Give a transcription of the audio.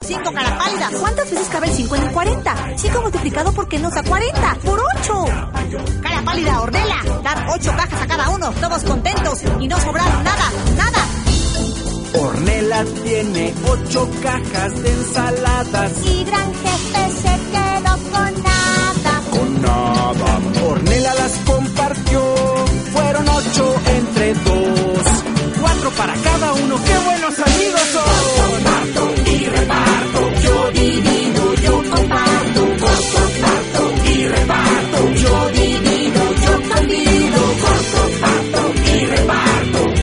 5, cara pálida. ¿Cuántas veces cabe el 5 en el 40? 5 multiplicado por qué nos da 40. ¡Por 8! Cara pálida, Ornella. Dar 8 cajas a cada uno, todos contentos y no sobraron nada, nada. Ornella tiene 8 cajas de ensaladas. Y Gran Jefe se quedó con nada.